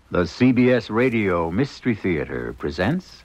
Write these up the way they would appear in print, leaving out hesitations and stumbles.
The CBS Radio Mystery Theater presents...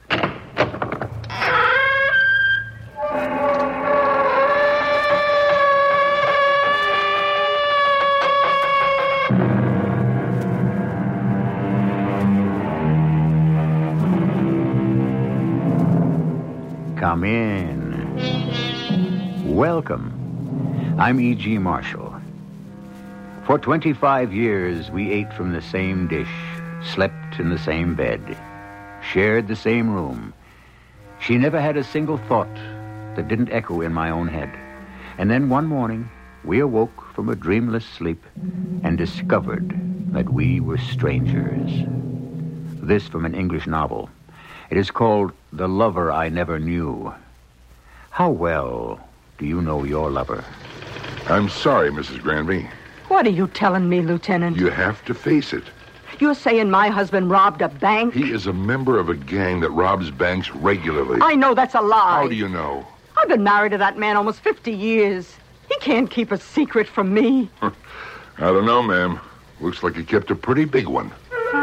Come in. Welcome. I'm E.G. Marshall. For 25 years, we ate from the same dish, slept in the same bed, shared the same room. She never had a single thought that didn't echo in my own head. And then one morning, we awoke from a dreamless sleep and discovered that we were strangers. This from an English novel. It is called The Lover I Never Knew. How well do you know your lover? I'm sorry, Mrs. Granby. What are you telling me, Lieutenant? You have to face it. You're saying my husband robbed a bank? He is a member of a gang that robs banks regularly. I know that's a lie. How do you know? I've been married to that man almost 50 years. He can't keep a secret from me. I don't know, ma'am. Looks like he kept a pretty big one.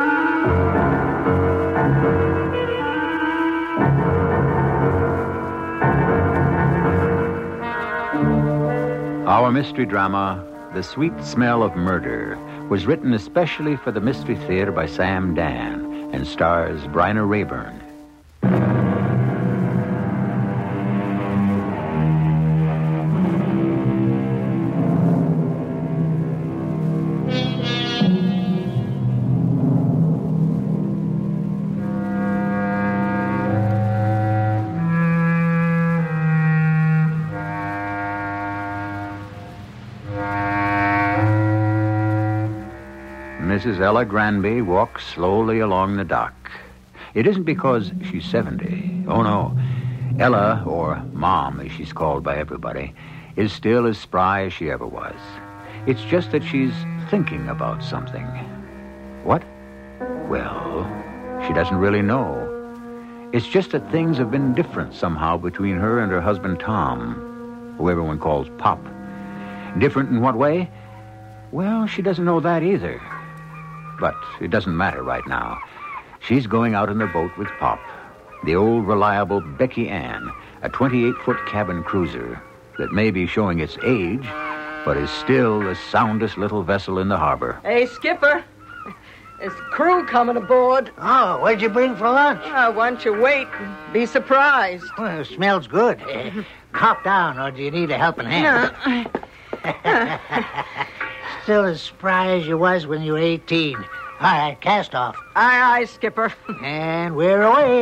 Our mystery drama, The Sweet Smell of Murder, was written especially for the Mystery Theater by Sam Dan and stars Bryna Rayburn. Mrs. Ella Granby walks slowly along the dock. It isn't because she's 70. Oh, no. Ella, or Mom, as she's called by everybody, is still as spry as she ever was. It's just that she's thinking about something. What? Well, she doesn't really know. It's just that things have been different somehow between her and her husband, Tom, who everyone calls Pop. Different in what way? Well, she doesn't know that either. But it doesn't matter right now. She's going out in the boat with Pop, the old reliable Becky Ann, a 28-foot cabin cruiser that may be showing its age, but is still the soundest little vessel in the harbor. Hey, Skipper. There's crew coming aboard. Oh, what'd you bring for lunch? Why don't you wait and be surprised? Well, it smells good. Cop down, or do you need a helping hand? No. Still as spry as you was when you were 18. All right, cast off. Aye, Skipper. And we're away.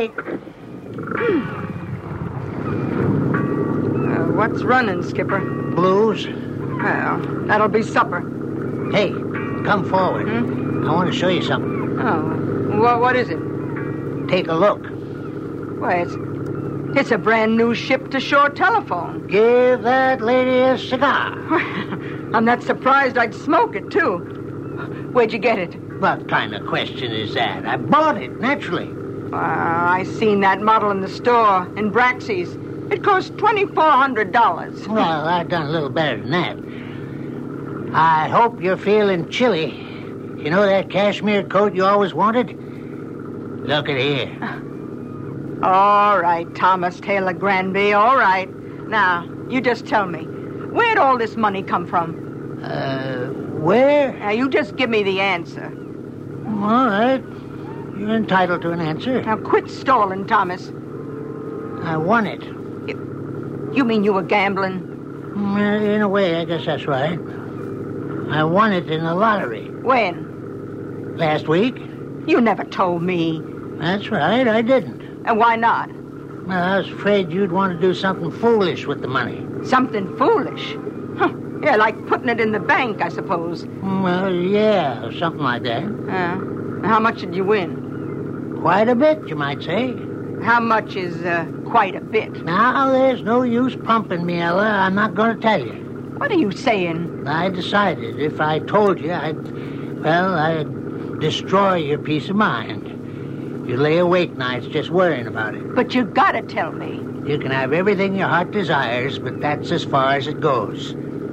What's running, Skipper? Blues. Well, that'll be supper. Hey, come forward. I want to show you something. Oh, what is it? Take a look. Why, it's a brand new ship-to-shore telephone. Give that lady a cigar. I'm not surprised I'd smoke it, too. Where'd you get it? What kind of question is that? I bought it, naturally. I seen that model in the store, in Braxy's. It cost $2,400. Well, I've done a little better than that. I hope you're feeling chilly. You know that cashmere coat you always wanted? Look at here. All right, Thomas Taylor Granby, all right. Now, you just tell me, where'd all this money come from? Where? Now, you just give me the answer. All right. You're entitled to an answer. Now, quit stalling, Thomas. I won it. You mean you were gambling? In a way, I guess that's right. I won it in the lottery. When? Last week. You never told me. That's right, I didn't. And why not? Well, I was afraid you'd want to do something foolish with the money. Something foolish? Huh. Yeah, like putting it in the bank, I suppose. Well, yeah, or something like that. How much did you win? Quite a bit, you might say. How much is quite a bit? Now, there's no use pumping me, Ella. I'm not going to tell you. What are you saying? I decided if I told you, I'd destroy your peace of mind. You lay awake nights just worrying about it. But you gotta tell me. You can have everything your heart desires, but that's as far as it goes.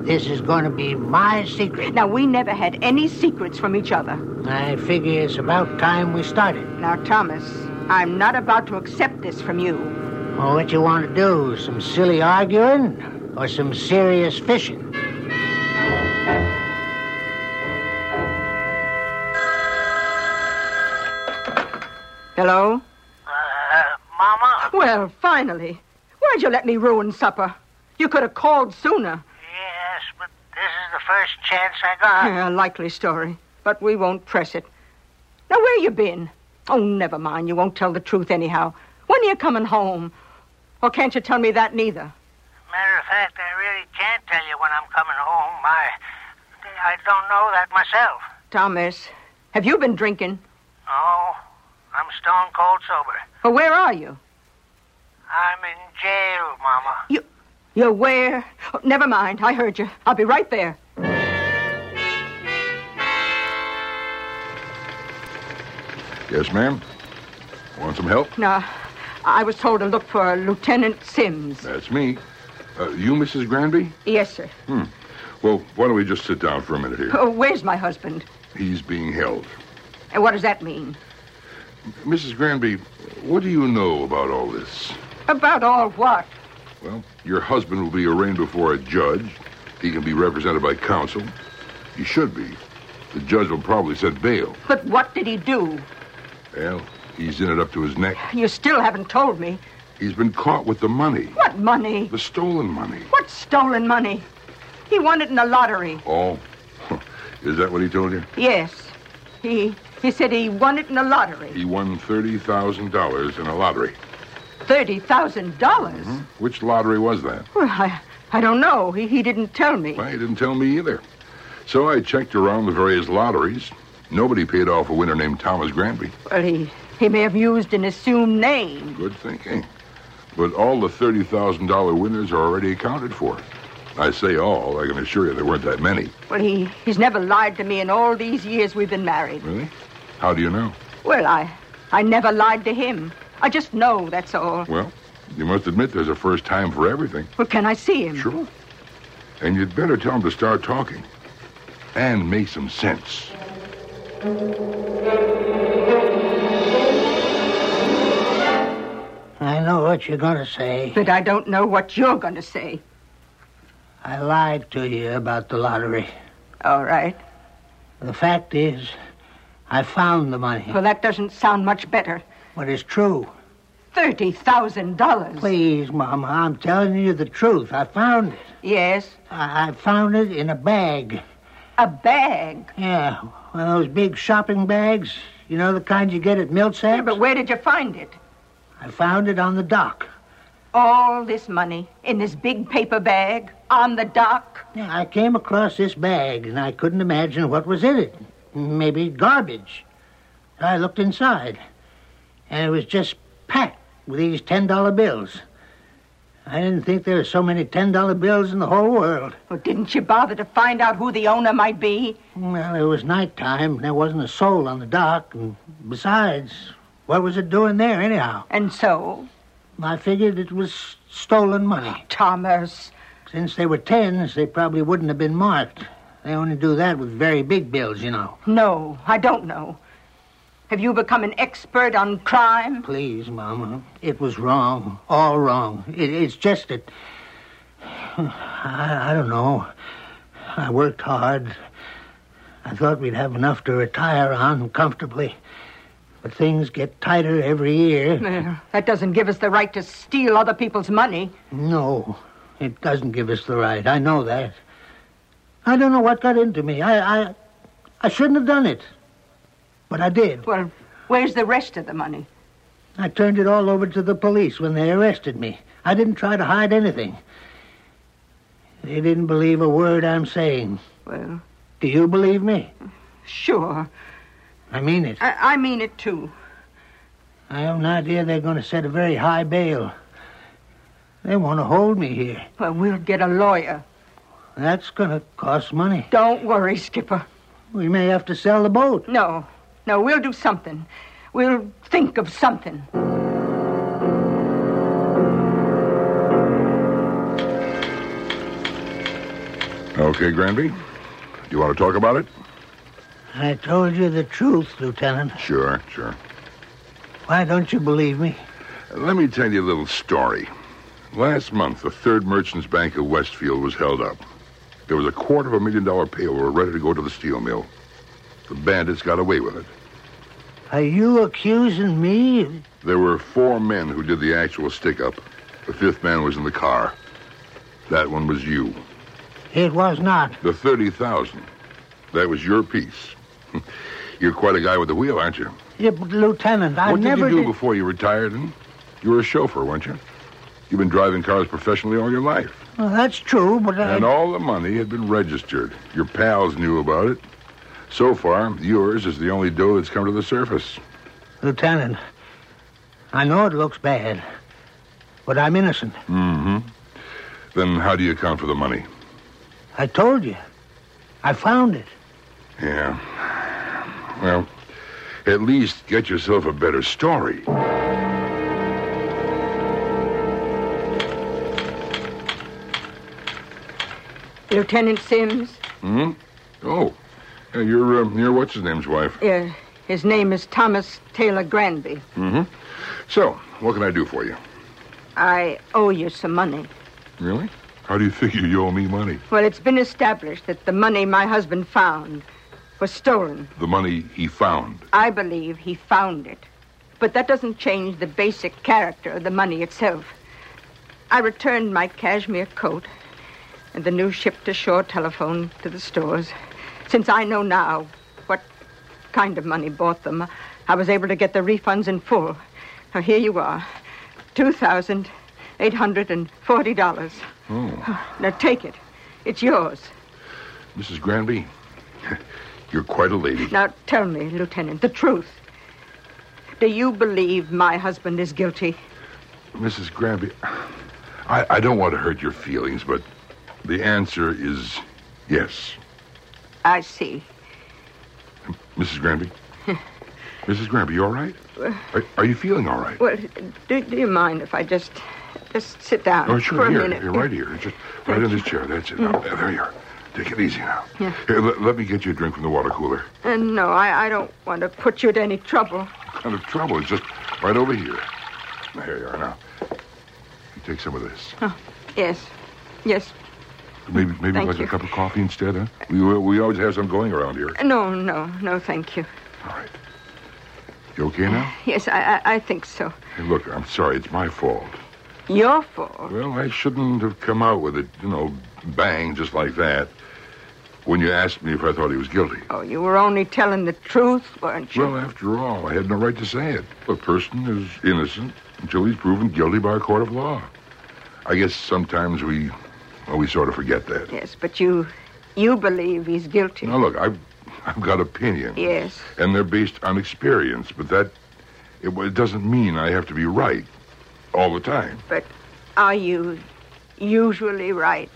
This is going to be my secret. Now, we never had any secrets from each other. I figure it's about time we started. Now, Thomas, I'm not about to accept this from you. Well, what you want to do? Some silly arguing or some serious fishing? Hello? Mama? Well, finally. Why'd you let me ruin supper? You could have called sooner. Yes, but this is the first chance I got. A likely story, but we won't press it. Now, where you been? Oh, never mind. You won't tell the truth anyhow. When are you coming home? Or can't you tell me that neither? Matter of fact, I really can't tell you when I'm coming home. I don't know that myself. Thomas, have you been drinking? No, I'm stone cold sober. Well, where are you? I'm in jail, Mama. You're where? Oh, never mind. I heard you. I'll be right there. Yes, ma'am? Want some help? No, I was told to look for Lieutenant Sims. That's me. You, Mrs. Granby? Yes, sir. Well, why don't we just sit down for a minute here? Oh, where's my husband? He's being held. And what does that mean? Mrs. Granby, what do you know about all this? About all what? Well, your husband will be arraigned before a judge. He can be represented by counsel. He should be. The judge will probably set bail. But what did he do? Well, he's in it up to his neck. You still haven't told me. He's been caught with the money. What money? The stolen money. What stolen money? He won it in a lottery. Oh, is that what he told you? Yes. He said he won it in a lottery. He won $30,000 in a lottery. $30,000? Which lottery was that? Well, I don't know. He didn't tell me. Well, he didn't tell me either. So I checked around the various lotteries. Nobody paid off a winner named Thomas Granby. Well, he may have used an assumed name. Good thinking. But all the $30,000 winners are already accounted for. I say all. I can assure you there weren't that many. Well, he's never lied to me in all these years we've been married. Really? How do you know? Well, I never lied to him. I just know, that's all. Well, you must admit there's a first time for everything. Well, can I see him? Sure. And you'd better tell him to start talking. And make some sense. I know what you're going to say. But I don't know what you're going to say. I lied to you about the lottery. All right. The fact is, I found the money. Well, that doesn't sound much better. What is true? $30,000. Please, Mama, I'm telling you the truth. I found it. Yes? I found it in a bag. A bag? Yeah, one of those big shopping bags. You know, the kind you get at Milsap's? Yeah, but where did you find it? I found it on the dock. All this money in this big paper bag on the dock? Yeah, I came across this bag, and I couldn't imagine what was in it. Maybe garbage. I looked inside, and it was just packed with these $10 bills. I didn't think there were so many $10 bills in the whole world. Well, didn't you bother to find out who the owner might be? Well, it was nighttime. There wasn't a soul on the dock. And besides, what was it doing there anyhow? And so? I figured it was stolen money. Thomas. Since they were tens, they probably wouldn't have been marked. They only do that with very big bills, you know. No, I don't know. Have you become an expert on crime? Please, Mama. It was wrong. All wrong. It's just that... I don't know. I worked hard. I thought we'd have enough to retire on comfortably. But things get tighter every year. Well, that doesn't give us the right to steal other people's money. No, it doesn't give us the right. I know that. I don't know what got into me. I shouldn't have done it. But I did. Well, where's the rest of the money? I turned it all over to the police when they arrested me. I didn't try to hide anything. They didn't believe a word I'm saying. Well... Do you believe me? Sure. I mean it. I mean it, too. I have an idea they're going to set a very high bail. They want to hold me here. Well, we'll get a lawyer. That's going to cost money. Don't worry, Skipper. We may have to sell the boat. No, we'll do something. We'll think of something. Okay, Granby. You want to talk about it? I told you the truth, Lieutenant. Sure. Why don't you believe me? Let me tell you a little story. Last month, the Third Merchants Bank of Westfield was held up. There was a $250,000 payroll ready to go to the steel mill. The bandits got away with it. Are you accusing me? There were 4 men who did the actual stick-up. The 5th man was in the car. That one was you. It was not. The 30,000. That was your piece. You're quite a guy with the wheel, aren't you? Yeah, but Lieutenant, I What never did you do before you retired? You were a chauffeur, weren't you? You've been driving cars professionally all your life. Well, that's true, but And all the money had been registered. Your pals knew about it. So far, yours is the only dough that's come to the surface. Lieutenant, I know it looks bad, but I'm innocent. Mm-hmm. Then how do you account for the money? I told you. I found it. Yeah. Well, at least get yourself a better story. Lieutenant Sims? Hmm? Oh. Yeah, you're what's-his-name's wife. Yeah, his name is Thomas Taylor Granby. Mm-hmm. So, what can I do for you? I owe you some money. Really? How do you figure you owe me money? Well, it's been established that the money my husband found was stolen. The money he found? I believe he found it. But that doesn't change the basic character of the money itself. I returned my cashmere coat and the new ship-to-shore telephone to the stores. Since I know now what kind of money bought them, I was able to get the refunds in full. Now, here you are. $2,840. Oh. Now, take it. It's yours. Mrs. Granby, you're quite a lady. Now, tell me, Lieutenant, the truth. Do you believe my husband is guilty? Mrs. Granby, I don't want to hurt your feelings, but the answer is yes. I see. Mrs. Granby? Mrs. Granby, you all right? Are you feeling all right? Well, do you mind if I just sit down Oh, sure. for a Here, minute? Here, right here. Just right in this chair. That's it. Now, there you are. Take it easy now. Yeah. Here, let me get you a drink from the water cooler. No, I don't want to put you to any trouble. What kind of trouble? It's just right over here. Now, here you are now. You take some of this. Oh, yes. Yes. Maybe Thank like you. a cup of coffee instead, huh? We always have some going around here. No, thank you. All right. You okay now? Yes, I think so. Hey, look, I'm sorry. It's my fault. Your fault? Well, I shouldn't have come out with it, bang, just like that, when you asked me if I thought he was guilty. Oh, you were only telling the truth, weren't you? Well, after all, I had no right to say it. A person is innocent until he's proven guilty by a court of law. I guess sometimes we sort of forget that. Yes, but you believe he's guilty. Now, look, I've got opinions. Yes. And they're based on experience, but it doesn't mean I have to be right all the time. But are you usually right?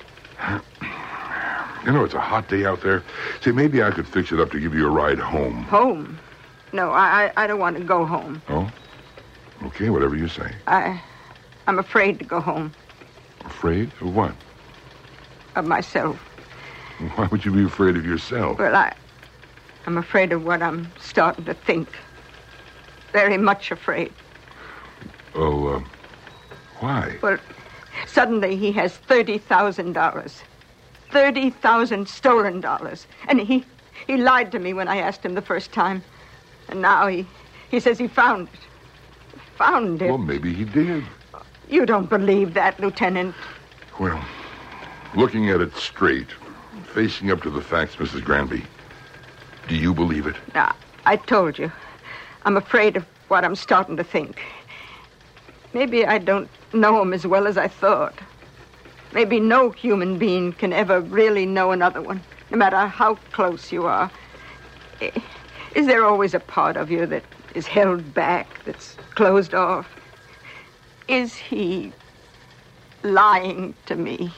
It's a hot day out there. Say, maybe I could fix it up to give you a ride home. Home? No, I don't want to go home. Oh? Okay, whatever you say. I'm afraid to go home. Afraid of what? Of myself. Why would you be afraid of yourself? Well, I'm afraid of what I'm starting to think. Very much afraid. Oh, why? Well, suddenly he has $30,000. 30,000 stolen dollars. And he lied to me when I asked him the first time. And now he says he found it. Found it. Well, maybe he did. You don't believe that, Lieutenant. Well, looking at it straight, facing up to the facts, Mrs. Granby, do you believe it? Now, I told you. I'm afraid of what I'm starting to think. Maybe I don't know him as well as I thought. Maybe no human being can ever really know another one, no matter how close you are. Is there always a part of you that is held back, that's closed off? Is he lying to me?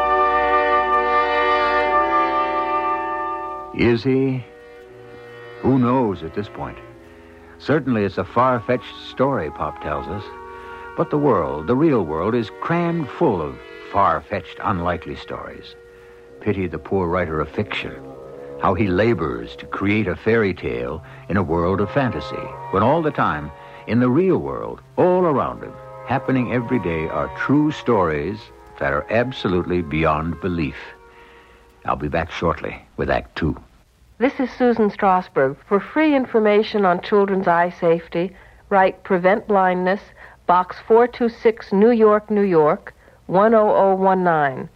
Is he? Who Who knows at this point? Certainly it's a far-fetched story, Pop tells us. But the world, the real world, is crammed full of far-fetched, unlikely stories. Pity the poor writer of fiction. How he labors to create a fairy tale in a world of fantasy, when all the time, in the real world, all around him, happening every day, are true stories that are absolutely beyond belief. I'll be back shortly with Act Two. This is Susan Strasberg. For free information on children's eye safety, write Prevent Blindness, Box 426, New York, New York, 10019.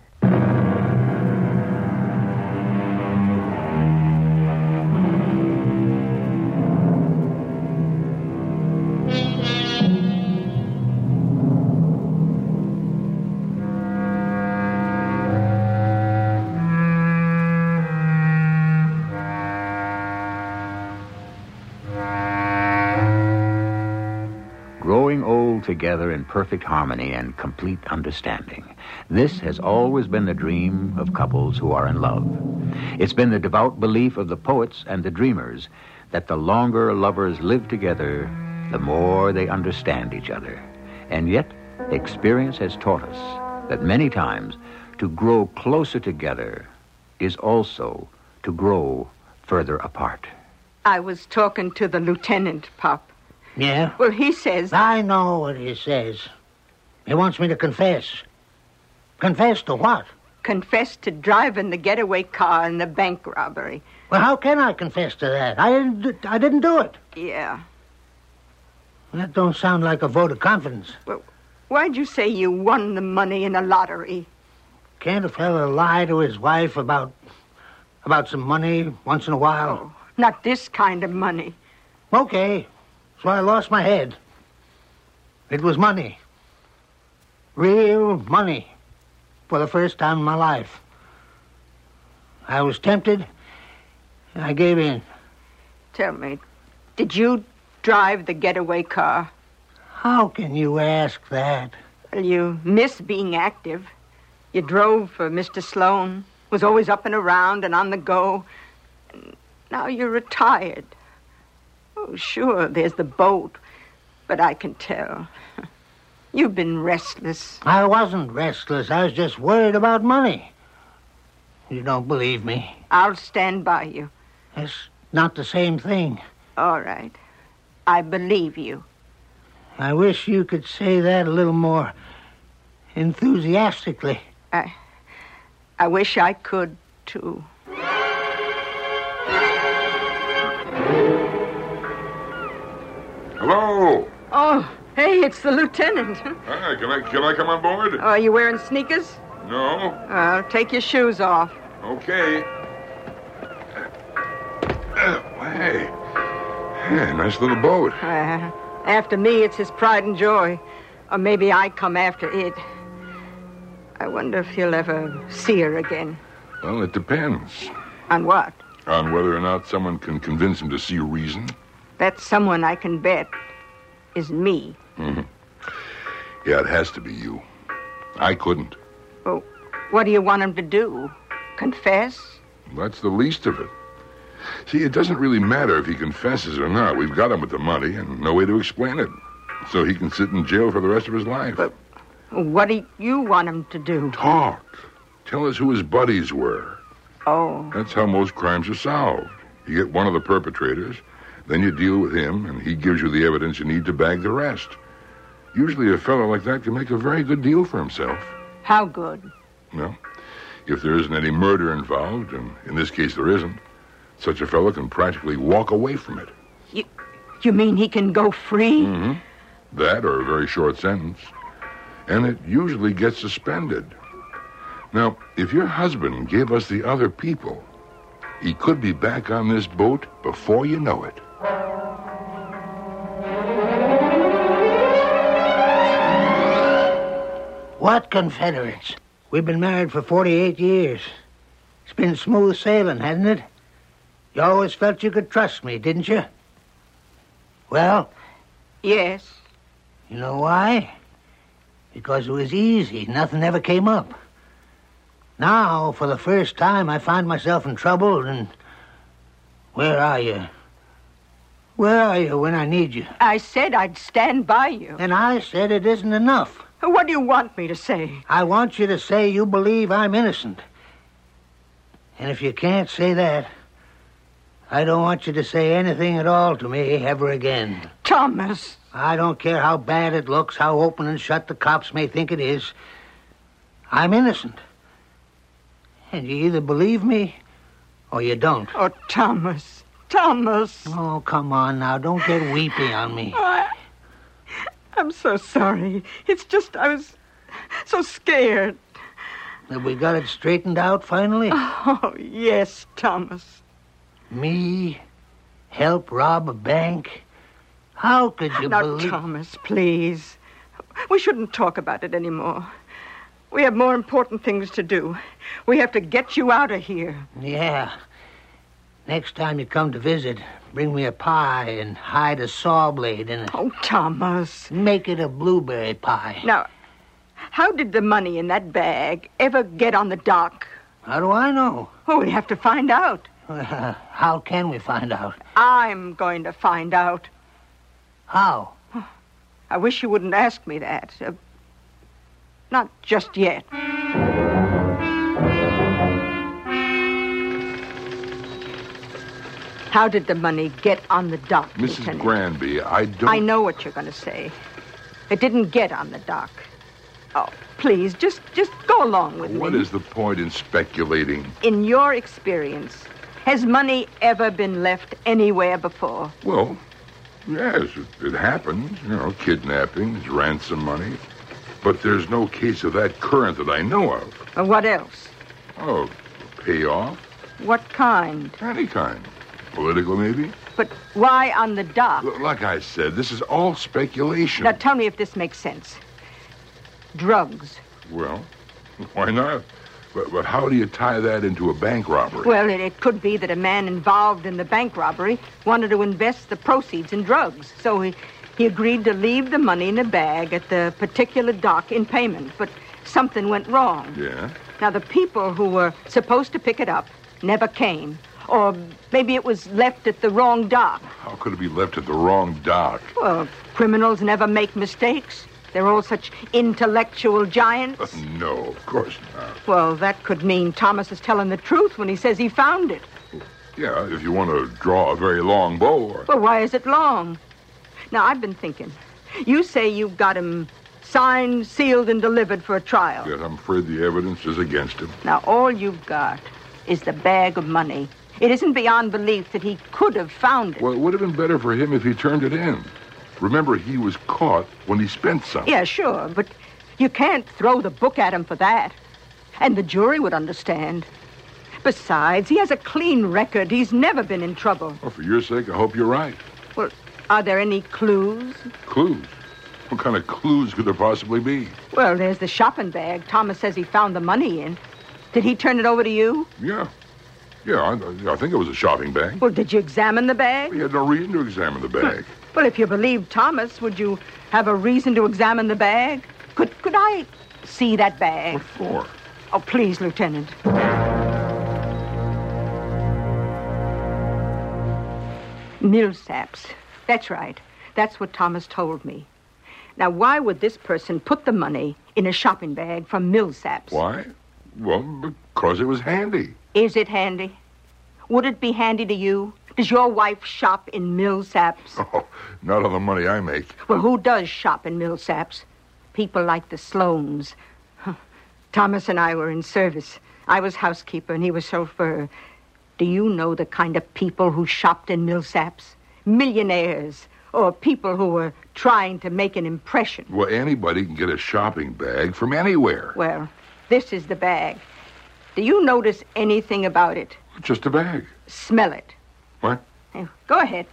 Growing old together in perfect harmony and complete understanding. This has always been the dream of couples who are in love. It's been the devout belief of the poets and the dreamers that the longer lovers live together, the more they understand each other. And yet, experience has taught us that many times to grow closer together is also to grow further apart. I was talking to the lieutenant, Pop. Yeah? Well, he says... I know what he says. He wants me to confess. Confess to what? Confess to driving the getaway car in the bank robbery. Well, how can I confess to that? I didn't do it. Yeah. That don't sound like a vote of confidence. Well, why'd you say you won the money in a lottery? Can't a fella lie to his wife about some money once in a while? Oh, not this kind of money. Okay. So I lost my head. It was money. Real money. For the first time in my life. I was tempted, and I gave in. Tell me, did you drive the getaway car? How can you ask that? Well, you miss being active. You drove for Mr. Sloan, was always up and around and on the go. And now you're retired. Oh, sure, there's the boat, but I can tell. You've been restless. I wasn't restless. I was just worried about money. You don't believe me? I'll stand by you. That's not the same thing. All right. I believe you. I wish you could say that a little more enthusiastically. I wish I could, too. Hello. Oh, hey, it's the lieutenant. Hi, can I come on board? Are you wearing sneakers? No. Take your shoes off. Okay. Hey, nice little boat. After me, it's his pride and joy. Or maybe I come after it. I wonder if he'll ever see her again. Well, it depends. On what? On whether or not someone can convince him to see reason. That someone I can bet is me. Mm-hmm. Yeah, it has to be you. I couldn't. Well, what do you want him to do? Confess? That's the least of it. See, it doesn't really matter if he confesses or not. We've got him with the money and no way to explain it. So he can sit in jail for the rest of his life. But what do you want him to do? Talk. Tell us who his buddies were. Oh. That's how most crimes are solved. You get one of the perpetrators, then you deal with him, and he gives you the evidence you need to bag the rest. Usually a fellow like that can make a very good deal for himself. How good? Well, if there isn't any murder involved, and in this case there isn't, such a fellow can practically walk away from it. You mean he can go free? Mm-hmm. That or a very short sentence. And it usually gets suspended. Now, if your husband gave us the other people, he could be back on this boat before you know it. What Confederates? We've been married for 48 years. It's been smooth sailing, hasn't it? You always felt you could trust me, didn't you? Well? Yes. You know why? Because it was easy. Nothing ever came up. Now, for the first time, I find myself in trouble, and... Where are you? Where are you when I need you? I said I'd stand by you. And I said it isn't enough. What do you want me to say? I want you to say you believe I'm innocent. And if you can't say that, I don't want you to say anything at all to me ever again. Thomas. I don't care how bad it looks, how open and shut the cops may think it is. I'm innocent. And you either believe me or you don't. Oh, Thomas. Thomas. Oh, come on now. Don't get weepy on me. I'm so sorry. It's just I was so scared. Have we got it straightened out finally? Oh, yes, Thomas. Me? Help rob a bank? How could you Now, believe... Thomas, please. We shouldn't talk about it anymore. We have more important things to do. We have to get you out of here. Yeah. Next time you come to visit, bring me a pie and hide a saw blade in it. Oh, Thomas. Make it a blueberry pie. Now, how did the money in that bag ever get on the dock? How do I know? Oh, we have to find out. How can we find out? I'm going to find out. How? I wish you wouldn't ask me that. Not just yet. How did the money get on the dock, Mrs. Lieutenant? Granby, I don't... I know what you're going to say. It didn't get on the dock. Oh, please, just go along with me. What is the point in speculating? In your experience, has money ever been left anywhere before? Well, yes, it happens. You know, kidnappings, ransom money. But there's no case of that current that I know of. What else? Oh, payoff? What kind? Any kind. Political, maybe? But why on the dock? Like I said, this is all speculation. Now, tell me if this makes sense. Drugs. Well, why not? But how do you tie that into a bank robbery? Well, it could be that a man involved in the bank robbery wanted to invest the proceeds in drugs. So he agreed to leave the money in a bag at the particular dock in payment. But something went wrong. Yeah? Now, the people who were supposed to pick it up never came. Or maybe it was left at the wrong dock. How could it be left at the wrong dock? Well, criminals never make mistakes. They're all such intellectual giants. No, of course not. Well, that could mean Thomas is telling the truth when he says he found it. Yeah, if you want to draw a very long bow. Or... Well, why is it long? Now, I've been thinking. You say you've got him signed, sealed, and delivered for a trial. Yes, I'm afraid the evidence is against him. Now, all you've got is the bag of money. It isn't beyond belief that he could have found it. Well, it would have been better for him if he turned it in. Remember, he was caught when he spent something. Yeah, sure, but you can't throw the book at him for that. And the jury would understand. Besides, he has a clean record. He's never been in trouble. Well, for your sake, I hope you're right. Well, are there any clues? Clues? What kind of clues could there possibly be? Well, there's the shopping bag Thomas says he found the money in. Did he turn it over to you? Yeah. Yeah, I think it was a shopping bag. Well, did you examine the bag? We had no reason to examine the bag. Well, if you believe Thomas, would you have a reason to examine the bag? Could I see that bag? What for? Oh, please, Lieutenant. Millsaps. That's right. That's what Thomas told me. Now, why would this person put the money in a shopping bag from Millsaps? Why? Well, because it was handy. Is it handy? Would it be handy to you? Does your wife shop in Millsaps? Oh, not on the money I make. Well, who does shop in Millsaps? People like the Sloanes. Thomas and I were in service. I was housekeeper and he was chauffeur. Do you know the kind of people who shopped in Millsaps? Millionaires, or people who were trying to make an impression. Well, anybody can get a shopping bag from anywhere. Well, this is the bag. Do you notice anything about it? Just a bag. Smell it. What? Go ahead.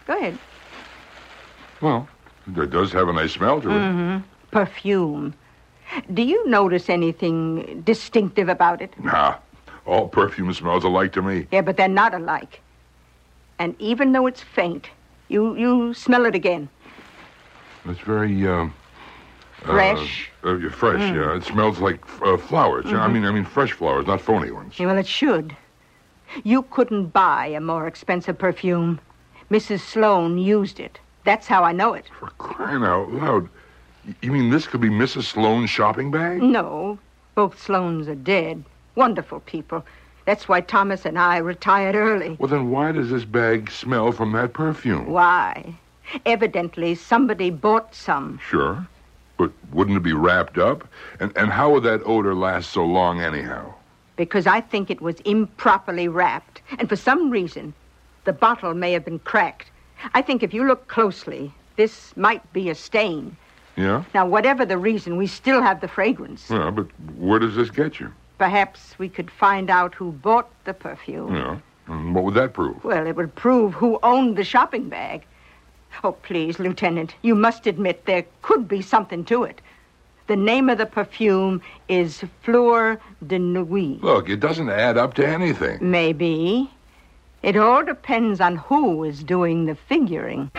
Well, it does have a nice smell to it. Mm-hmm. Perfume. Do you notice anything distinctive about it? Nah, all perfume smells alike to me. Yeah, but they're not alike. And even though it's faint, you smell it again. It's very, Fresh? Fresh, yeah. It smells like flowers. Mm-hmm. I mean fresh flowers, not phony ones. Yeah, well, it should. You couldn't buy a more expensive perfume. Mrs. Sloane used it. That's how I know it. For crying out loud. You mean this could be Mrs. Sloane's shopping bag? No, both Sloanes are dead. Wonderful people. That's why Thomas and I retired early. Well, then why does this bag smell from that perfume? Why? Evidently, somebody bought some. Sure. But wouldn't it be wrapped up? And how would that odor last so long anyhow? Because I think it was improperly wrapped. And for some reason, the bottle may have been cracked. I think if you look closely, this might be a stain. Yeah? Now, whatever the reason, we still have the fragrance. Yeah, but where does this get you? Perhaps we could find out who bought the perfume. Yeah. And what would that prove? Well, it would prove who owned the shopping bag. Oh, please, Lieutenant, you must admit there could be something to it. The name of the perfume is Fleur de Nuit. Look, it doesn't add up to anything. Maybe. It all depends on who is doing the figuring.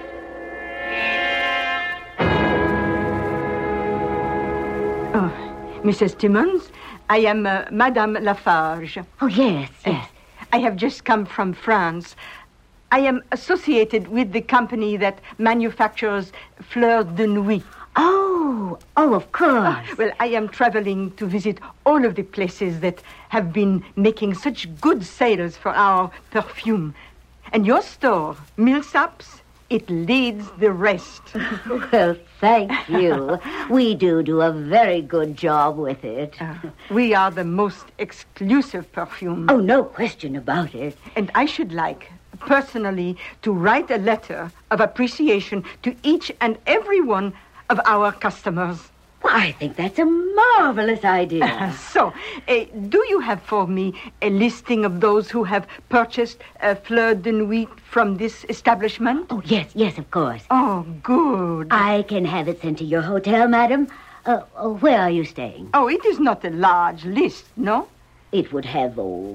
Oh, Mrs. Timmons, I am Madame Lafarge. Oh, yes. I have just come from France. I am associated with the company that manufactures Fleur de Nuit. Oh, of course. Well, I am traveling to visit all of the places that have been making such good sales for our perfume. And your store, Millsaps, it leads the rest. Well, thank you. We do a very good job with it. We are the most exclusive perfume. Oh, no question about it. And I should like, personally, to write a letter of appreciation to each and every one of our customers. Well, I think that's a marvelous idea. So, do you have for me a listing of those who have purchased Fleur de Nuit from this establishment? Oh, yes, of course. Oh, good. I can have it sent to your hotel, madam. Where are you staying? Oh, it is not a large list, no? It would have,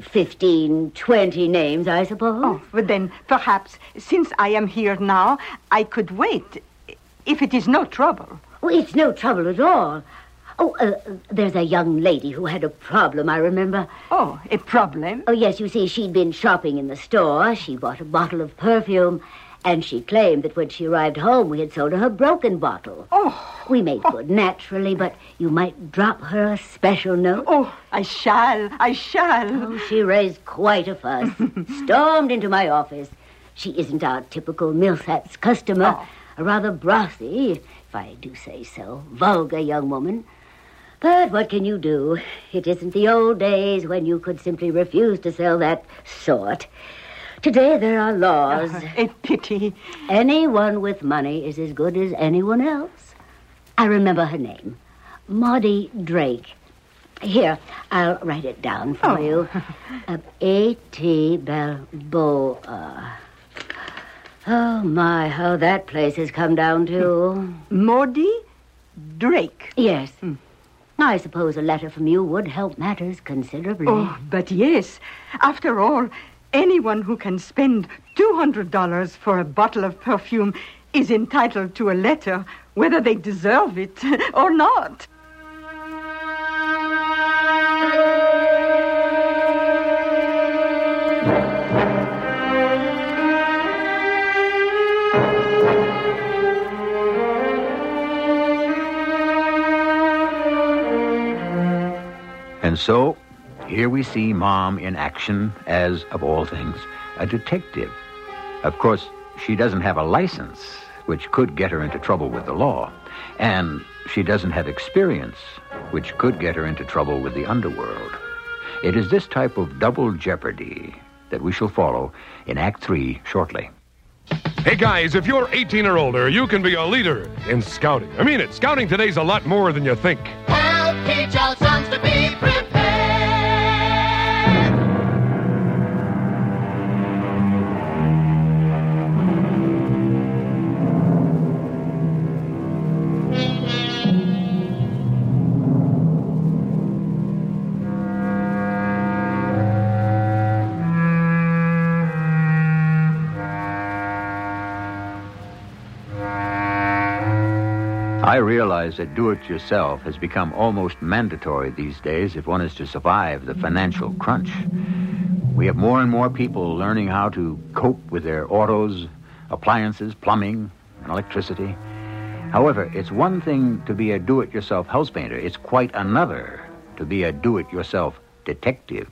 15, 20 names, I suppose. Oh, but then perhaps, since I am here now, I could wait, if it is no trouble. Well, it's no trouble at all. There's a young lady who had a problem, I remember. Oh, a problem? Oh, yes, you see, she'd been shopping in the store. She bought a bottle of perfume, and she claimed that when she arrived home, we had sold her broken bottle. Oh. We made good, naturally, but you might drop her a special note. Oh, I shall. Oh, she raised quite a fuss. Stormed into my office. She isn't our typical Millsaps customer. Oh. A rather brothy, if I do say so, vulgar young woman. But what can you do? It isn't the old days when you could simply refuse to sell that sort. Today there are laws. A pity. Anyone with money is as good as anyone else. I remember her name. Maudie Drake. Here, I'll write it down for you. A.T. Balboa. Oh, my, how that place has come down to. Maudie Drake. Yes. I suppose a letter from you would help matters considerably. Oh, but yes. After all, anyone who can spend $200 for a bottle of perfume is entitled to a letter, whether they deserve it or not. And so, here we see Mom in action as, of all things, a detective. Of course, she doesn't have a license, which could get her into trouble with the law. And she doesn't have experience, which could get her into trouble with the underworld. It is this type of double jeopardy that we shall follow in Act 3 shortly. Hey, guys, if you're 18 or older, you can be a leader in scouting. I mean it. Scouting today's a lot more than you think. Help teach our sons to be prepared. I realize that do-it-yourself has become almost mandatory these days if one is to survive the financial crunch. We have more and more people learning how to cope with their autos, appliances, plumbing, and electricity. However, it's one thing to be a do-it-yourself house painter. It's quite another to be a do-it-yourself detective.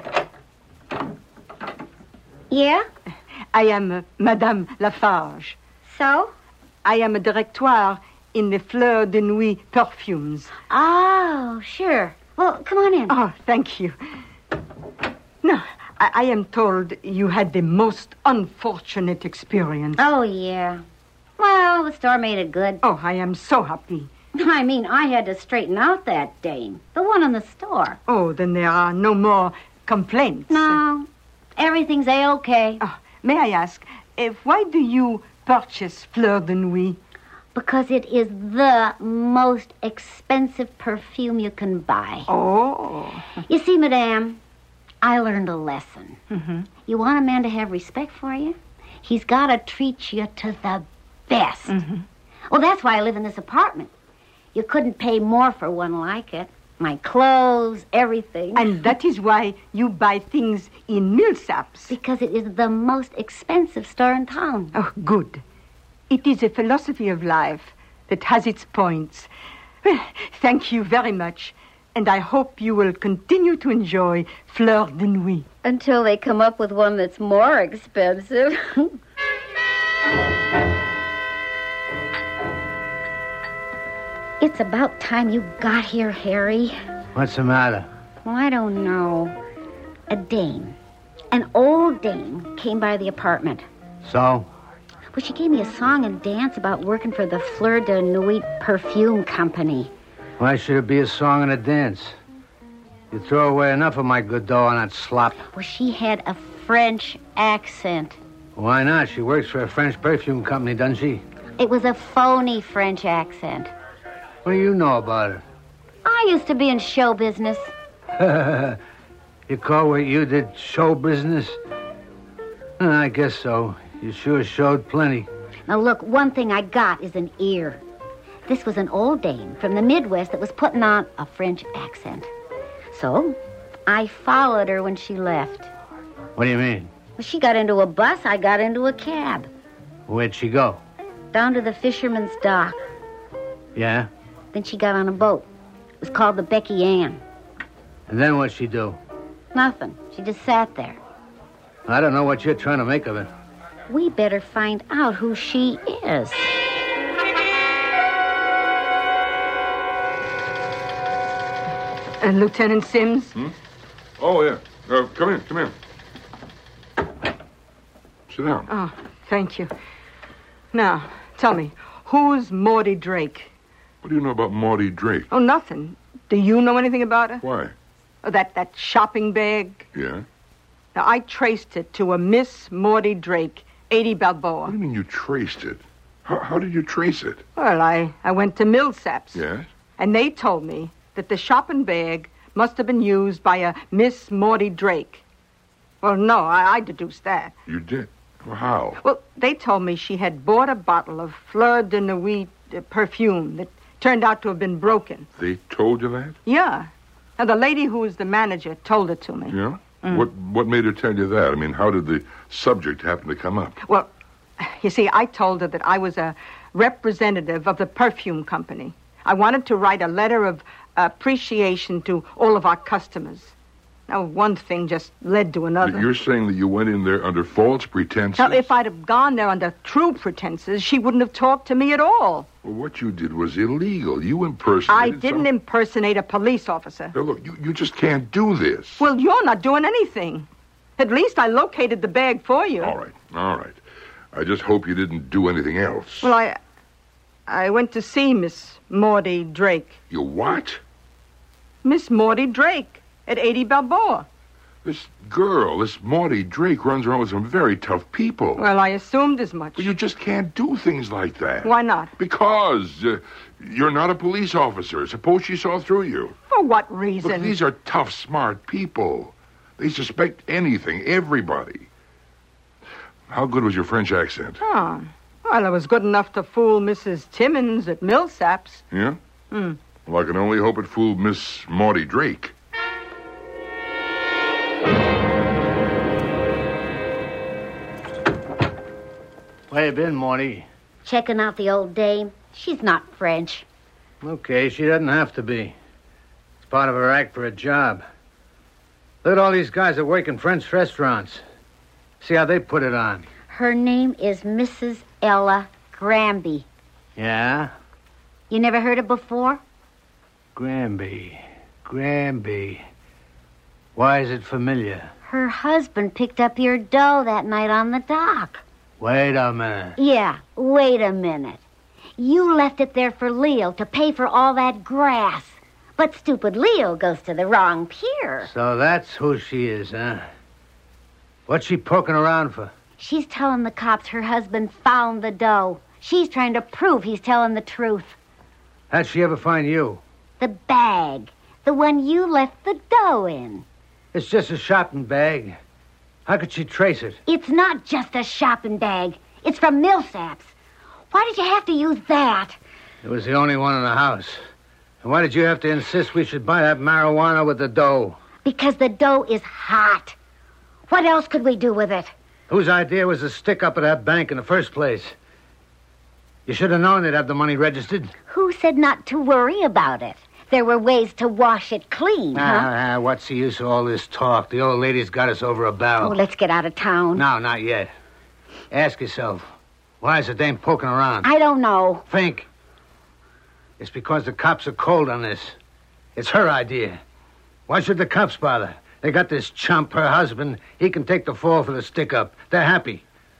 Yeah? I am Madame Lafarge. So? I am a directoire in the Fleur de Nuit perfumes. Oh, sure. Well, come on in. Oh, thank you. No, I am told you had the most unfortunate experience. Oh, yeah. Well, the store made it good. Oh, I am so happy. I mean, I had to straighten out that dame. The one in the store. Oh, then there are no more complaints. No. Everything's A-okay. Oh, may I ask, why do you purchase Fleur de Nuit? Because it is the most expensive perfume you can buy. Oh. You see, Madame, I learned a lesson. Mm-hmm. You want a man to have respect for you? He's got to treat you to the best. Mm-hmm. Well, that's why I live in this apartment. You couldn't pay more for one like it. My clothes, everything. And that is why you buy things in Millsaps. Because it is the most expensive store in town. Oh, good. It is a philosophy of life that has its points. Well, thank you very much. And I hope you will continue to enjoy Fleur de Nuit. Until they come up with one that's more expensive. It's about time you got here, Harry. What's the matter? Well, I don't know. A dame, an old dame, came by the apartment. So? Well, she gave me a song and dance about working for the Fleur de Nuit perfume company. Why should it be a song and a dance? You throw away enough of my good dough on that slop. Well, she had a French accent. Why not? She works for a French perfume company, doesn't she? It was a phony French accent. What do you know about her? I used to be in show business. You call what you did show business? I guess so. You sure showed plenty. Now, look, one thing I got is an ear. This was an old dame from the Midwest that was putting on a French accent. So, I followed her when she left. What do you mean? Well, she got into a bus, I got into a cab. Where'd she go? Down to the fisherman's dock. Yeah? Then she got on a boat. It was called the Becky Ann. And then what'd she do? Nothing. She just sat there. I don't know what you're trying to make of it. We better find out who she is. Lieutenant Sims? Oh, yeah. Come in. Sit down. Oh, thank you. Now, tell me, who's Maudie Drake? What do you know about Maudie Drake? Oh, nothing. Do you know anything about her? Why? Oh, that shopping bag? Yeah? Now, I traced it to a Miss Maudie Drake, 80 Balboa. What do you mean you traced it? How did you trace it? Well, I went to Millsaps. Yes? And they told me that the shopping bag must have been used by a Miss Maudie Drake. Well, no, I deduced that. You did? Well, how? Well, they told me she had bought a bottle of Fleur de Nuit perfume that turned out to have been broken. They told you that? Yeah. Now, the lady who was the manager told it to me. Yeah? What made her tell you that? I mean, how did the subject happen to come up? Well, you see, I told her that I was a representative of the perfume company. I wanted to write a letter of appreciation to all of our customers. Now, one thing just led to another. But you're saying that you went in there under false pretenses? Now, if I'd have gone there under true pretenses, she wouldn't have talked to me at all. Well, what you did was illegal. You impersonated I didn't impersonate a police officer. Now, look, you just can't do this. Well, you're not doing anything. At least I located the bag for you. All right. I just hope you didn't do anything else. Well, I went to see Miss Maudie Drake. You what? Miss Maudie Drake at 80 Balboa. This girl, this Maudie Drake, runs around with some very tough people. Well, I assumed as much. But you just can't do things like that. Why not? Because you're not a police officer. Suppose she saw through you. For what reason? Look, these are tough, smart people. They suspect anything, everybody. How good was your French accent? Oh, well, it was good enough to fool Mrs. Timmons at Millsaps. Yeah? Well, I can only hope it fooled Miss Maudie Drake. Where you been, Morty? Checking out the old dame. She's not French. Okay, she doesn't have to be. It's part of her act for a job. Look at all these guys that work in French restaurants. See how they put it on. Her name is Mrs. Ella Granby. Yeah? You never heard it before? Granby. Why is it familiar? Her husband picked up your dough that night on the dock. Wait a minute. Yeah, wait a minute. You left it there for Leo to pay for all that grass. But stupid Leo goes to the wrong pier. So that's who she is, huh? What's she poking around for? She's telling the cops her husband found the dough. She's trying to prove he's telling the truth. How'd she ever find you? The bag. The one you left the dough in. It's just a shopping bag. How could she trace it? It's not just a shopping bag. It's from Millsaps. Why did you have to use that? It was the only one in the house. And why did you have to insist we should buy that marijuana with the dough? Because the dough is hot. What else could we do with it? Whose idea was to stick up at that bank in the first place? You should have known they'd have the money registered. Who said not to worry about it? There were ways to wash it clean, huh? What's the use of all this talk? The old lady's got us over a barrel. Oh, let's get out of town. No, not yet. Ask yourself, why is the dame poking around? I don't know. Think. It's because the cops are cold on this. It's her idea. Why should the cops bother? They got this chump, her husband. He can take the fall for the stick-up. They're happy.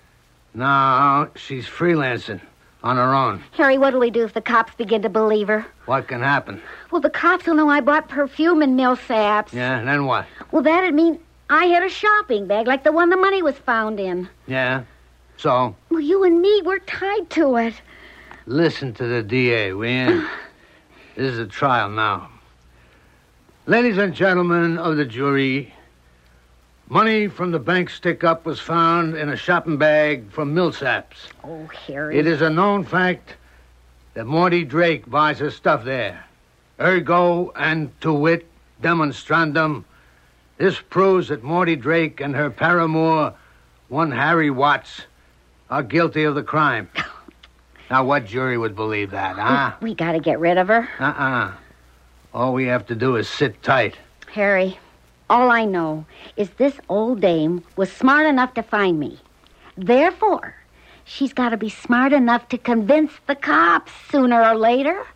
No, she's freelancing on her own. Harry, what'll we do if the cops begin to believe her? What can happen? Well, the cops will know I bought perfume in Millsaps. Yeah, and then what? Well, that'd mean I had a shopping bag like the one the money was found in. Yeah, so? Well, you and me, we're tied to it. Listen to the DA, will you? This is a trial now. Ladies and gentlemen of the jury, money from the bank stick-up was found in a shopping bag from Millsaps. Oh, Harry. It is a known fact that Morty Drake buys her stuff there. Ergo and to wit demonstrandum, this proves that Morty Drake and her paramour, one Harry Watts, are guilty of the crime. Now, what jury would believe that, huh? We gotta get rid of her. All we have to do is sit tight. Harry, all I know is this old dame was smart enough to find me. Therefore, she's got to be smart enough to convince the cops sooner or later.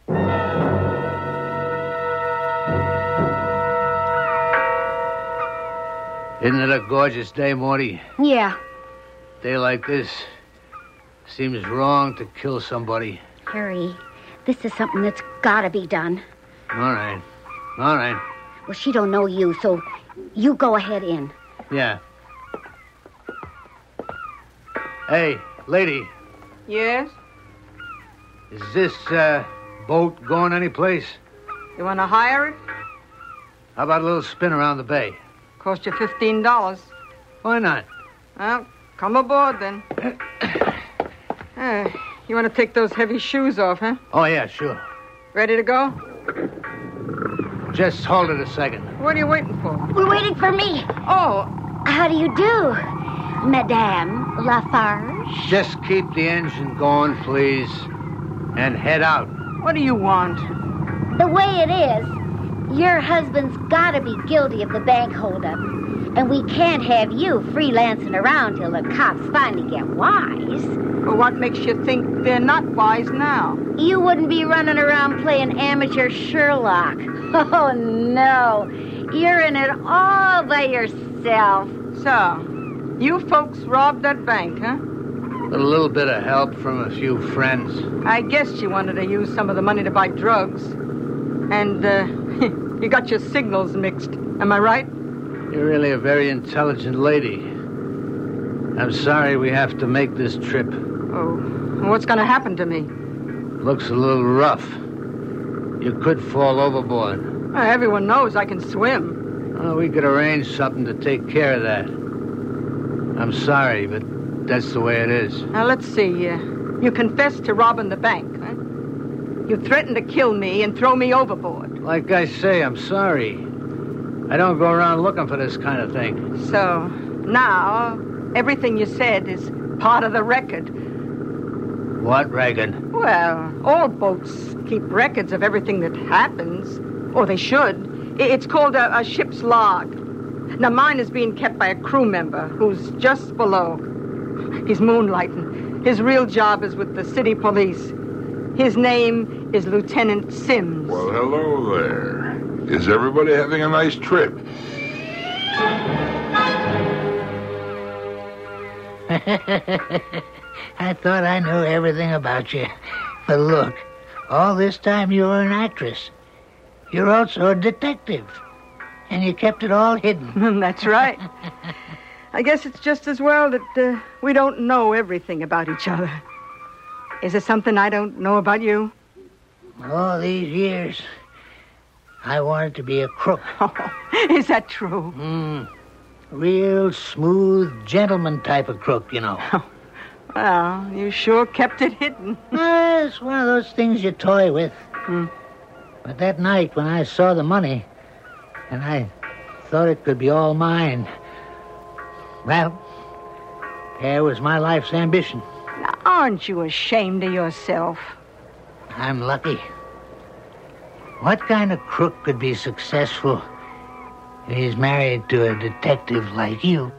Isn't it a gorgeous day, Morty? Yeah. Day like this, seems wrong to kill somebody. Harry, this is something that's got to be done. All right. Well, she don't know you, so you go ahead in. Yeah. Hey, lady. Yes? Is this boat going anyplace? You want to hire it? How about a little spin around the bay? Cost you $15. Why not? Well, come aboard then. You want to take those heavy shoes off, huh? Oh, yeah, sure. Ready to go? Just hold it a second. What are you waiting for? We're waiting for me. Oh. How do you do, Madame Lafarge? Just keep the engine going, please, and head out. What do you want? The way it is, your husband's got to be guilty of the bank holdup. And we can't have you freelancing around till the cops finally get wise. Well, what makes you think they're not wise now? You wouldn't be running around playing amateur Sherlock. Oh, no. You're in it all by yourself. So, you folks robbed that bank, huh? With a little bit of help from a few friends. I guess you wanted to use some of the money to buy drugs. And, you got your signals mixed. Am I right? You're really a very intelligent lady. I'm sorry we have to make this trip. Oh, what's going to happen to me? Looks a little rough. You could fall overboard. Everyone knows I can swim. Oh, we could arrange something to take care of that. I'm sorry, but that's the way it is. Now, let's see. You confessed to robbing the bank, huh? You threatened to kill me and throw me overboard. Like I say, I'm sorry. I don't go around looking for this kind of thing. So, now, everything you said is part of the record. What record? Well, all boats keep records of everything that happens. Or they should. It's called a ship's log. Now, mine is being kept by a crew member who's just below. He's moonlighting. His real job is with the city police. His name is Lieutenant Sims. Well, hello there. Is everybody having a nice trip? I thought I knew everything about you. But look, all this time you were an actress. You're also a detective. And you kept it all hidden. That's right. I guess it's just as well that we don't know everything about each other. Is there something I don't know about you? All these years, I wanted to be a crook. Oh, is that true? Real smooth, gentleman type of crook, you know. Well, you sure kept it hidden. It's one of those things you toy with. But that night when I saw the money, and I thought it could be all mine, well, there was my life's ambition. Now, aren't you ashamed of yourself? I'm lucky. What kind of crook could be successful if he's married to a detective like you?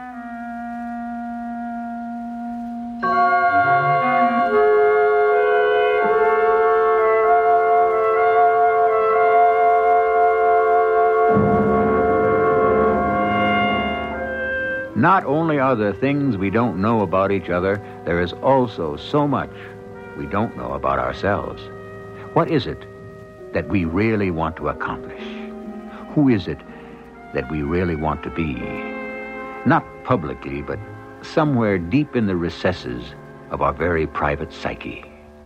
Not only are there things we don't know about each other, there is also so much we don't know about ourselves. What is it that we really want to accomplish? Who is it that we really want to be? Not publicly, but somewhere deep in the recesses of our very private psyche.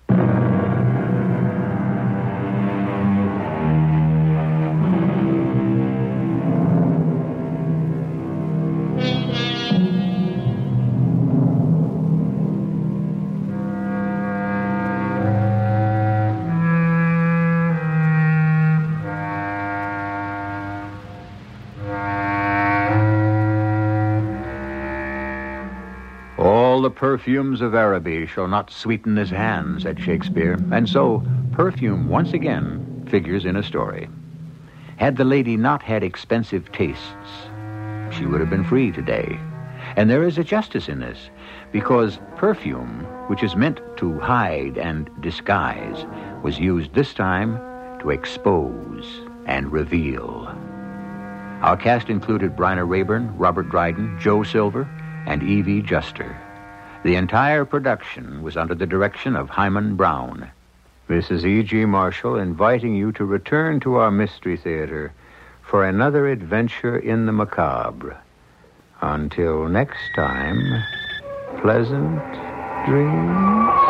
All the perfumes of Araby shall not sweeten his hand, said Shakespeare. And so, perfume once again figures in a story. Had the lady not had expensive tastes, she would have been free today. And there is a justice in this, because perfume, which is meant to hide and disguise, was used this time to expose and reveal. Our cast included Bryna Rayburn, Robert Dryden, Joe Silver, and Evie Juster. The entire production was under the direction of Hyman Brown. This is E.G. Marshall inviting you to return to our Mystery Theater for another adventure in the macabre. Until next time, pleasant dreams.